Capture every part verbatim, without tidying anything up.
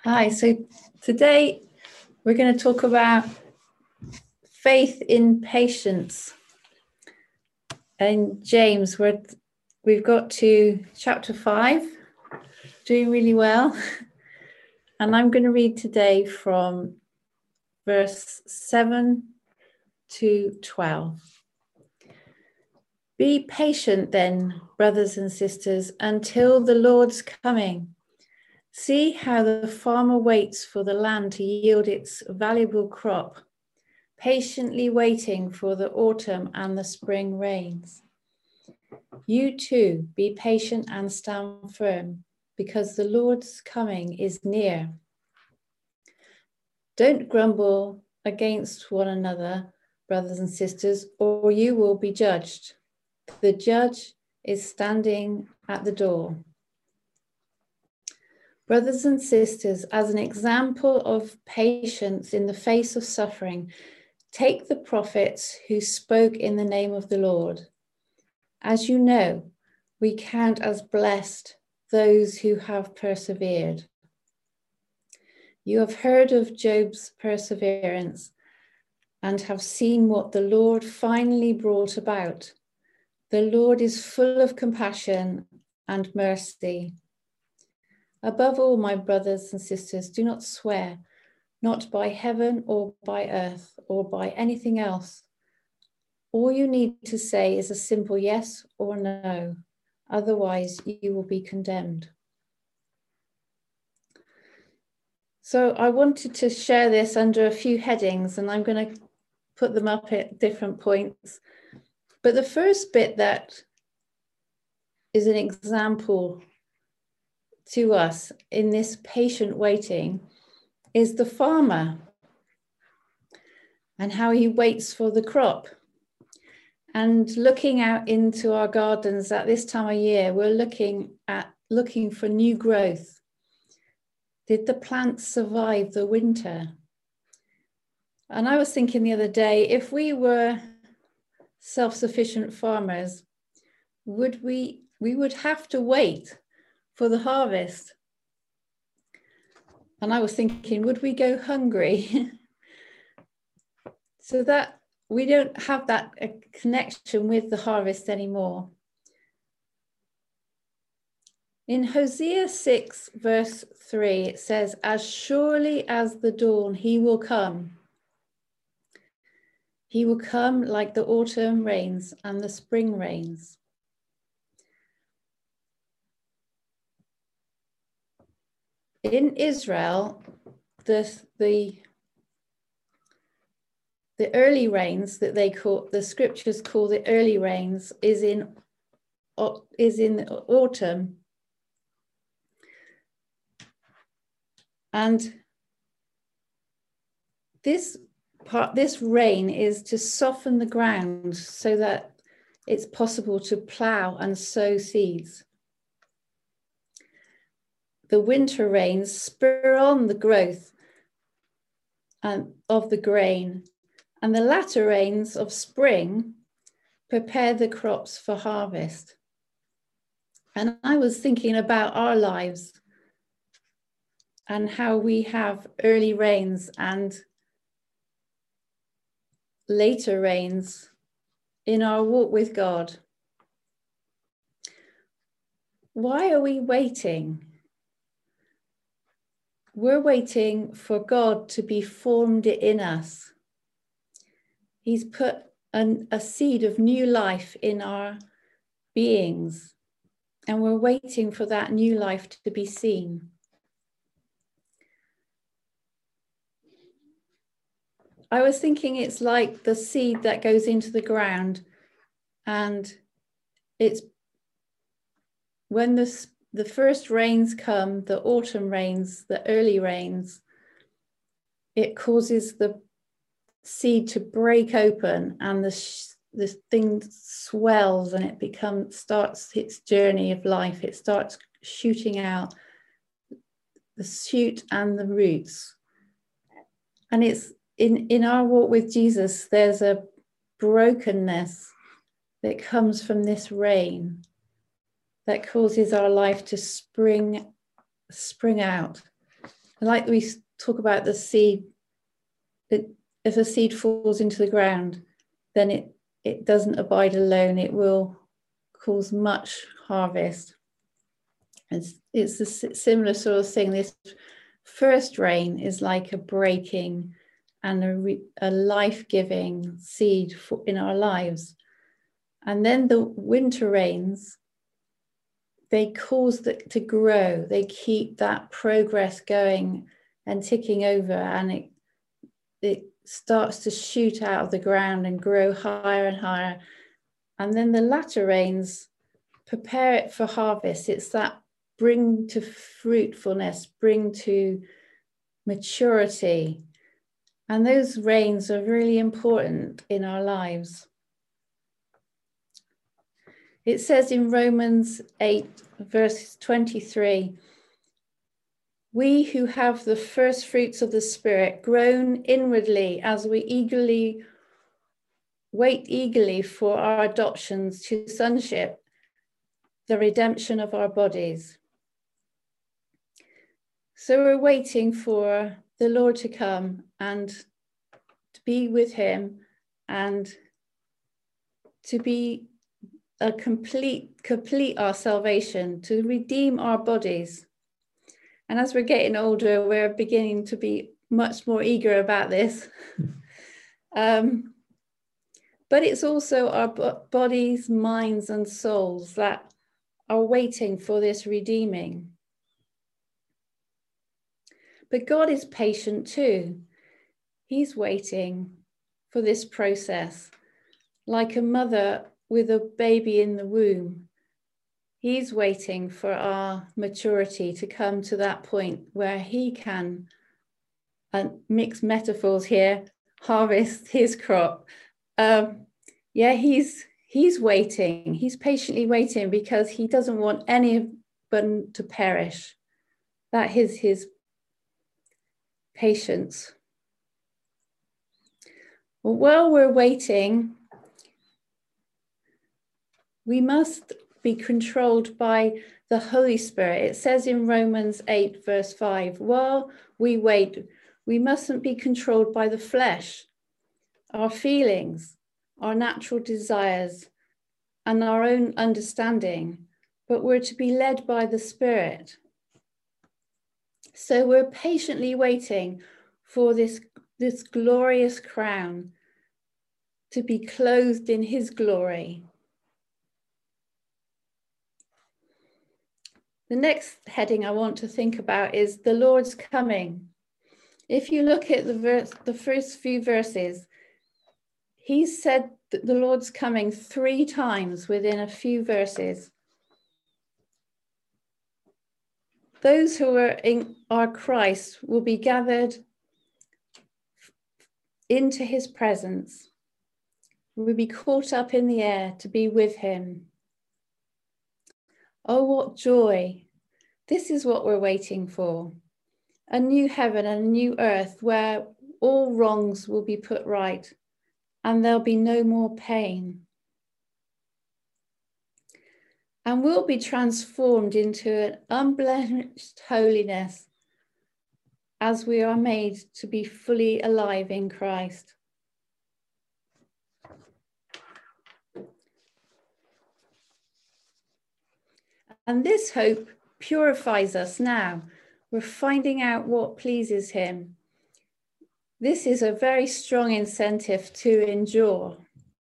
Hi, so today we're going to talk about faith in patience. And James, we're, we've got to chapter five, doing really well. And I'm going to read today from verse seven to twelve. Be patient then, brothers and sisters, until the Lord's coming. See how the farmer waits for the land to yield its valuable crop, patiently waiting for the autumn and the spring rains. You too, be patient and stand firm, because the Lord's coming is near. Don't grumble against one another, brothers and sisters, or you will be judged. The judge is standing at the door. Brothers and sisters, as an example of patience in the face of suffering, take the prophets who spoke in the name of the Lord. As you know, we count as blessed those who have persevered. You have heard of Job's perseverance and have seen what the Lord finally brought about. The Lord is full of compassion and mercy. Above all, my brothers and sisters, do not swear, not by heaven or by earth or by anything else. All you need to say is a simple yes or no. Otherwise, you will be condemned. So I wanted to share this under a few headings, and I'm going to put them up at different points. But the first bit that is an example to us in this patient waiting is the farmer and how he waits for the crop. And looking out into our gardens at this time of year, we're looking at looking for new growth. Did the plants survive the winter? And I was thinking the other day, if we were self-sufficient farmers, would we, we would have to wait for the harvest. And I was thinking, would we go hungry? So that we don't have that uh, connection with the harvest anymore. In Hosea six, verse three, it says, as surely as the dawn, he will come. He will come like the autumn rains and the spring rains. In Israel, the, the, the early rains that they call, the scriptures call the early rains, is in, is in autumn. And this part, this rain is to soften the ground so that it's possible to plow and sow seeds. The winter rains spur on the growth um, of the grain, and the latter rains of spring prepare the crops for harvest. And I was thinking about our lives and how we have early rains and later rains in our walk with God. Why are we waiting? We're waiting for God to be formed in us. He's put an, a seed of new life in our beings, and we're waiting for that new life to be seen. I was thinking it's like the seed that goes into the ground, and it's when the, the first rains come, the autumn rains, the early rains, it causes the seed to break open, and the, the thing swells and it becomes, starts its journey of life. It starts shooting out the shoot and the roots. And it's in, in our walk with Jesus, there's a brokenness that comes from this rain that causes our life to spring, spring out like we talk about the seed, it, if a seed falls into the ground, then it, it doesn't abide alone. It will cause much harvest. It's, it's a similar sort of thing. This first rain is like a breaking and a, re, a life-giving seed for, in our lives. And then the winter rains, they cause it to grow. They keep that progress going and ticking over, and it, it starts to shoot out of the ground and grow higher and higher. And then the latter rains prepare it for harvest. It's that bring to fruitfulness, bring to maturity. And those rains are really important in our lives. It says in Romans eight, verse twenty-three, we who have the first fruits of the Spirit groan inwardly as we eagerly wait eagerly for our adoptions to sonship, the redemption of our bodies. So we're waiting for the Lord to come and to be with him and to be a complete, complete our salvation, to redeem our bodies. And as we're getting older, we're beginning to be much more eager about this. um, but it's also our bodies, minds, and souls that are waiting for this redeeming. But God is patient too. He's waiting for this process, like a mother with a baby in the womb. He's waiting for our maturity to come to that point where he can, and mix metaphors here, harvest his crop. Um, yeah, he's he's waiting. He's patiently waiting because he doesn't want anyone to perish. That is his patience. Well, while we're waiting, we must be controlled by the Holy Spirit. It says in Romans eight, verse five, while we wait, we mustn't be controlled by the flesh, our feelings, our natural desires, and our own understanding, but we're to be led by the Spirit. So we're patiently waiting for this, this glorious crown to be clothed in his glory. The next heading I want to think about is the Lord's coming. If you look at the verse, the first few verses, he said that the Lord's coming three times within a few verses. Those who are in our Christ will be gathered into his presence, will be caught up in the air to be with him. Oh, what joy. This is what we're waiting for. A new heaven and a new earth where all wrongs will be put right and there'll be no more pain. And we'll be transformed into an unblemished holiness as we are made to be fully alive in Christ. And this hope purifies us now. We're finding out what pleases him. This is a very strong incentive to endure.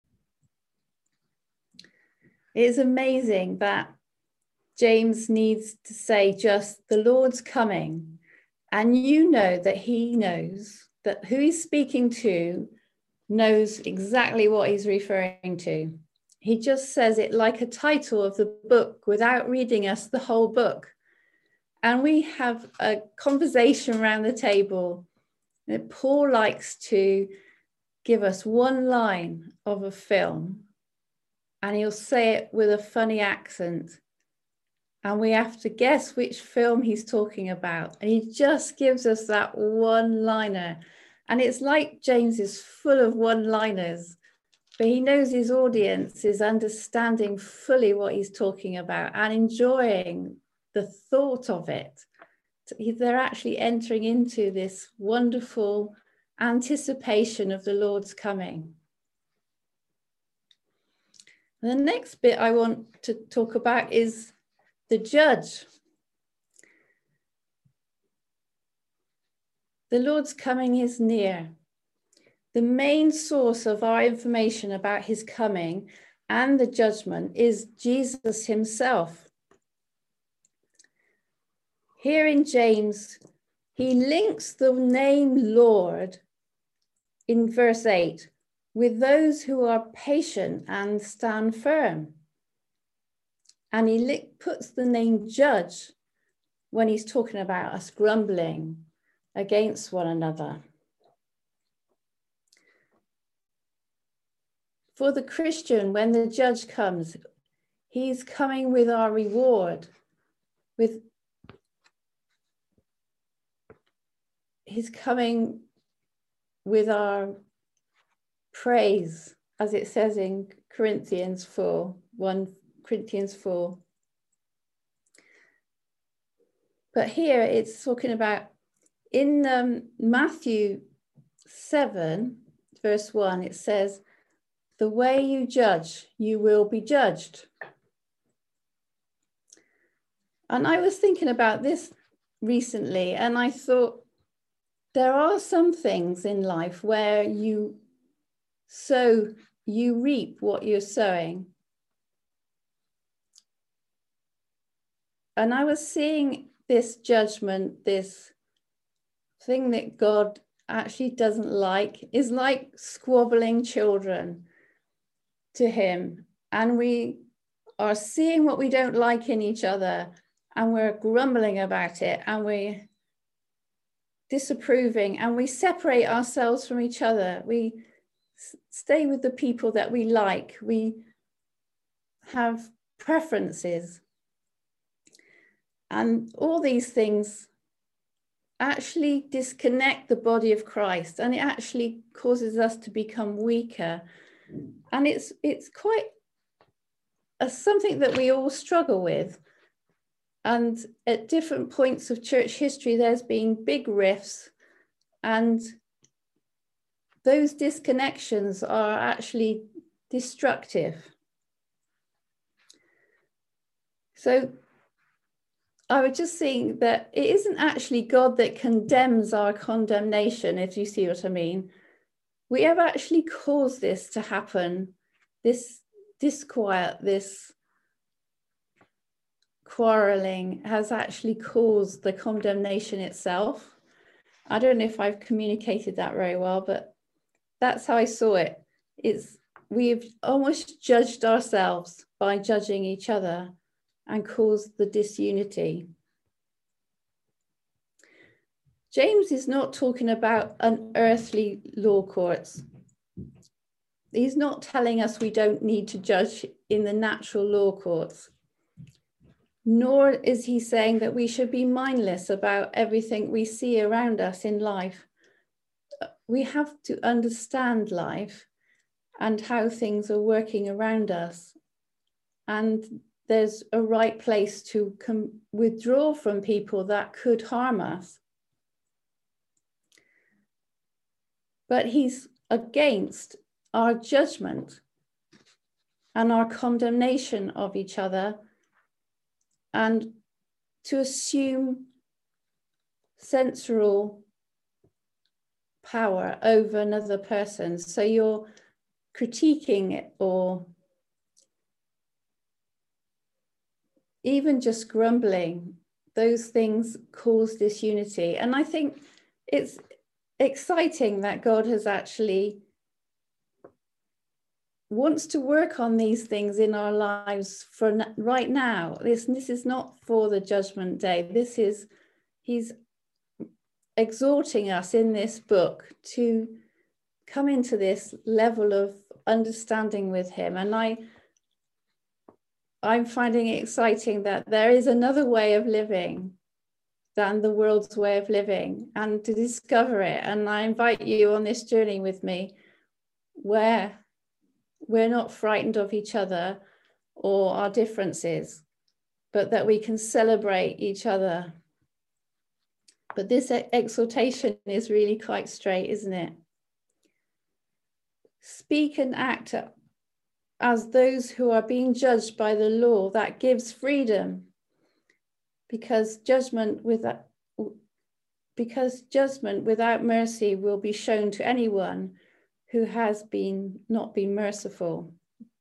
It is amazing that James needs to say just, the Lord's coming. And you know that he knows, that who he's speaking to knows exactly what he's referring to. He just says it like a title of the book without reading us the whole book. And we have a conversation around the table that Paul likes to give us one line of a film, and he'll say it with a funny accent. And we have to guess which film he's talking about. And he just gives us that one-liner. And it's like James is full of one-liners, but he knows his audience is understanding fully what he's talking about and enjoying the thought of it they're actually entering into this wonderful anticipation of the Lord's coming. The next bit I want to talk about is the judge. The Lord's coming is near. The main source of our information about his coming and the judgment is Jesus himself. Here in James, he links the name Lord in verse eight with those who are patient and stand firm. And he puts the name judge when he's talking about us grumbling against one another. For the Christian, when the judge comes, he's coming with our reward, with he's coming with our praise, as it says in Corinthians four, First Corinthians four. But here it's talking about in um, Matthew seven, verse one, it says, "The way you judge, you will be judged." And I was thinking about this recently, and I thought there are some things in life where you sow, you reap what you're sowing. And I was seeing this judgment, this thing that God actually doesn't like, is like squabbling children to him. And we are seeing what we don't like in each other, and we're grumbling about it, and we're disapproving, and we separate ourselves from each other. We stay with the people that we like. We have preferences. And all these things actually disconnect the body of Christ, and it actually causes us to become weaker. And it's it's quite a, something that we all struggle with. And at different points of church history, there's been big rifts, and those disconnections are actually destructive. So I was just saying that it isn't actually God that condemns our condemnation, if you see what I mean. We have actually caused this to happen, this disquiet, this quarreling has actually caused the condemnation itself. I don't know if I've communicated that very well, but that's how I saw it. It's we've almost judged ourselves by judging each other and caused the disunity. James is not talking about an earthly law courts. He's not telling us we don't need to judge in the natural law courts. Nor is he saying that we should be mindless about everything we see around us in life. We have to understand life and how things are working around us. And there's a right place to com- withdraw from people that could harm us. But he's against our judgment and our condemnation of each other, and to assume censoral power over another person. So you're critiquing it, or even just grumbling. Those things cause disunity. And I think it's exciting that God has actually wants to work on these things in our lives for right now. This, this is not for the judgment day. This is, he's exhorting us in this book to come into this level of understanding with him. And I, I'm finding it exciting that there is another way of living than the world's way of living, and to discover it. And I invite you on this journey with me, where we're not frightened of each other or our differences, but that we can celebrate each other But this exhortation is really quite straight, isn't it? Speak and act as those who are being judged by the law. That gives freedom, because judgment without because judgment without mercy will be shown to anyone who has been not been merciful.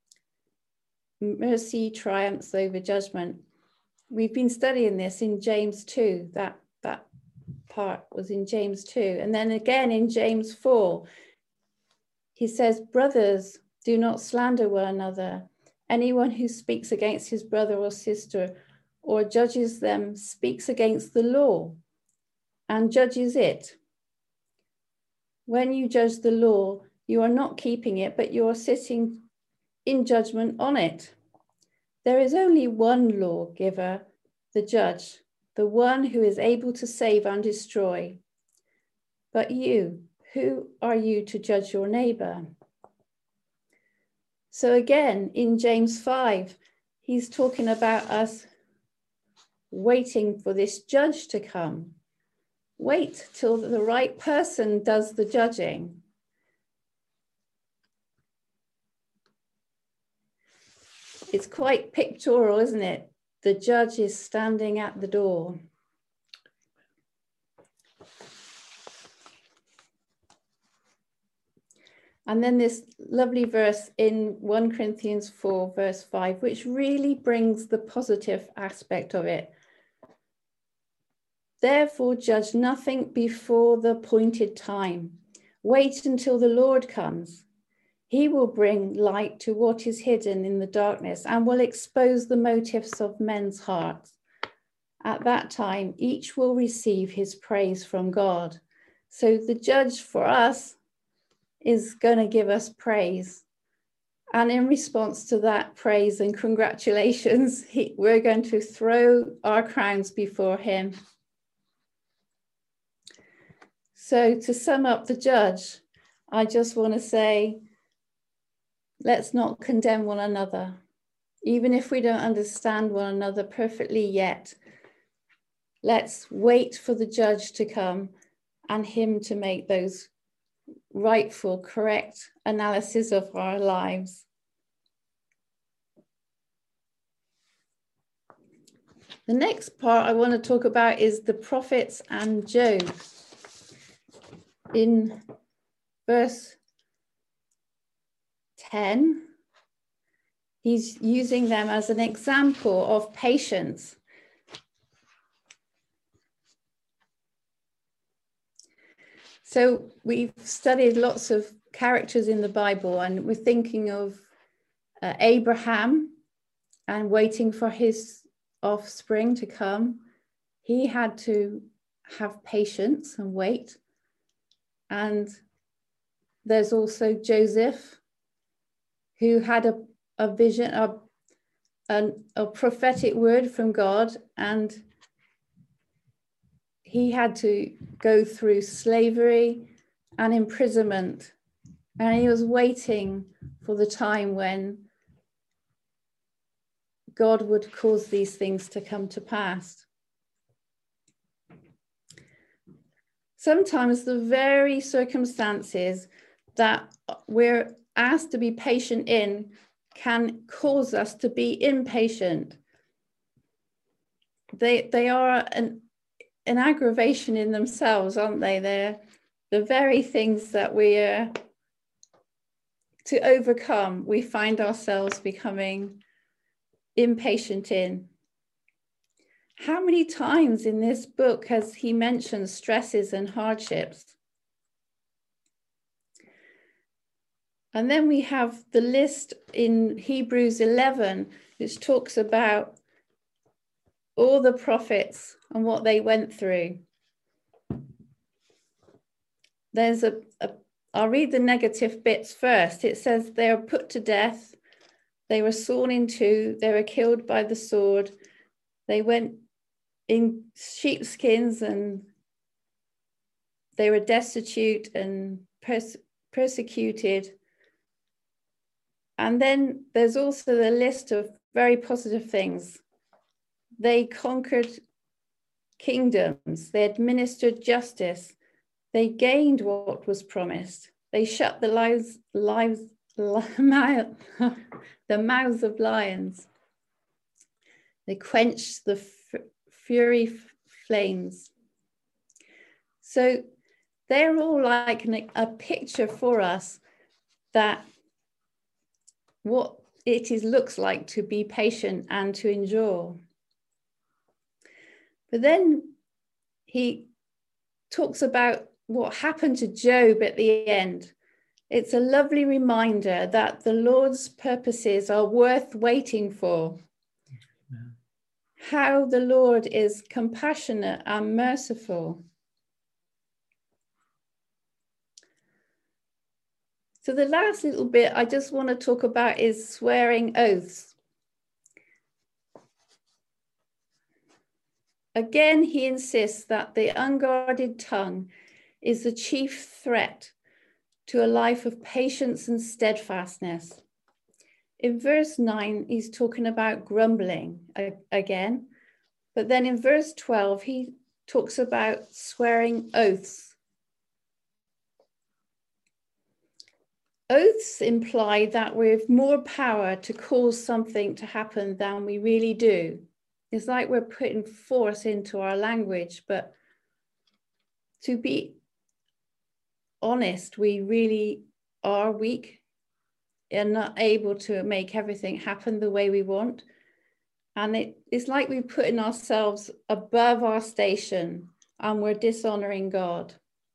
Mercy triumphs over judgment. We've been studying this in James two. That that part was in James two, and then again in James four. He says, "Brothers, do not slander one another. Anyone who speaks against his brother or sister or judges them speaks against the law and judges it. When you judge the law, you are not keeping it, but you are sitting in judgment on it. There is only one lawgiver, the judge, the one who is able to save and destroy. But you, who are you to judge your neighbor?" So again, in James five, he's talking about us waiting for this judge to come. Wait till the right person does the judging. It's quite pictorial, isn't it? The judge is standing at the door. And then this lovely verse in First Corinthians four, verse five, which really brings the positive aspect of it. Therefore, judge nothing before the appointed time. Wait until the Lord comes. He will bring light to what is hidden in the darkness and will expose the motives of men's hearts. At that time, each will receive his praise from God. So the judge for us is going to give us praise. And in response to that praise and congratulations, he, we're going to throw our crowns before him. So to sum up the judge, I just want to say, let's not condemn one another, even if we don't understand one another perfectly yet. Let's wait for the judge to come and him to make those rightful, correct analysis of our lives. The next part I want to talk about is the prophets and Job. In verse ten, he's using them as an example of patience. So we've studied lots of characters in the Bible, and we're thinking of uh, Abraham and waiting for his offspring to come. He had to have patience and wait. And there's also Joseph, who had a, a vision, a, a, a prophetic word from God, and he had to go through slavery and imprisonment. And he was waiting for the time when God would cause these things to come to pass. Sometimes the very circumstances that we're asked to be patient in can cause us to be impatient. They, they are an, an aggravation in themselves, aren't they? They're the very things that we're to overcome, we find ourselves becoming impatient in. How many times in this book has he mentioned stresses and hardships? And then we have the list in Hebrews eleven, which talks about all the prophets and what they went through. There's a, a I'll read the negative bits first. It says they were put to death, they were sawn in two, they were killed by the sword, they went in sheepskins, and they were destitute and pers- persecuted. And then there's also the list of very positive things. They conquered kingdoms. They administered justice. They gained what was promised. They shut the lives, lives, the mouths of lions. They quenched the f- fury flames. So they're all like an, a picture for us that what it is looks like to be patient and to endure. But then he talks about what happened to Job at the end. It's a lovely reminder that the Lord's purposes are worth waiting for. Yeah. How the Lord is compassionate and merciful. So the last little bit I just want to talk about is swearing oaths. Again, he insists that the unguarded tongue is the chief threat to a life of patience and steadfastness. In verse nine, he's talking about grumbling again, but then in verse twelve, he talks about swearing oaths. Oaths imply that we have more power to cause something to happen than we really do. It's like we're putting force into our language, but to be honest, we really are weak and not able to make everything happen the way we want. And it, it's like we're putting ourselves above our station and we're dishonoring God.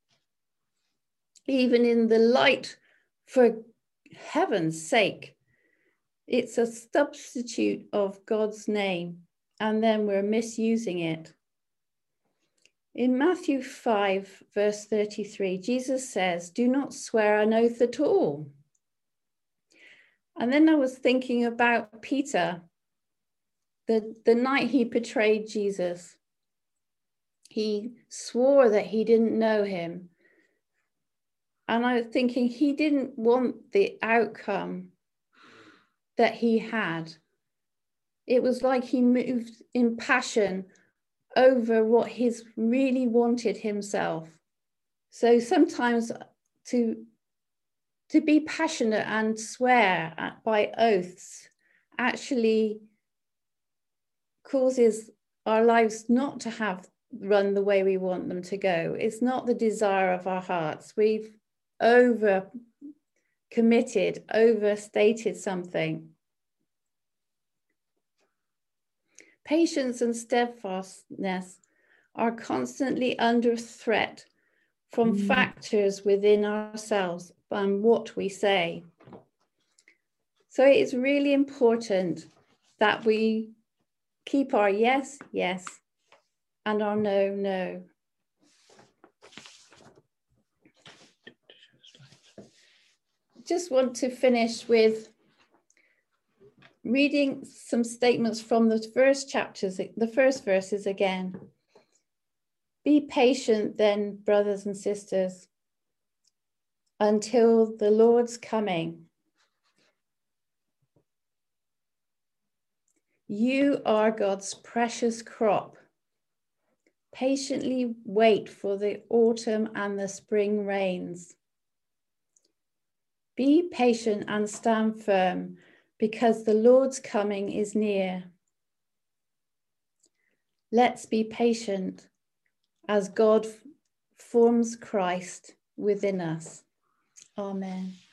Even in the light, for heaven's sake, it's a substitute of God's name, and then we're misusing it. In Matthew five, verse thirty-three, Jesus says, "Do not swear an oath at all." And then I was thinking about Peter, the, the night he betrayed Jesus. He swore that he didn't know him. And I was thinking he didn't want the outcome that he had. It was like he moved in passion over what he's really wanted himself. So sometimes to, to be passionate and swear at, by oaths actually causes our lives not to have run the way we want them to go. It's not the desire of our hearts. We've over committed, overstated something. Patience and steadfastness are constantly under threat from mm. factors within ourselves and what we say. So it's really important that we keep our yes, yes, and our no, no. Just want to finish with reading some statements from the first chapters, the first verses again. Be patient then, brothers and sisters, until the Lord's coming. You are God's precious crop. Patiently wait for the autumn and the spring rains. Be patient and stand firm, because the Lord's coming is near. Let's be patient as God forms Christ within us. Amen.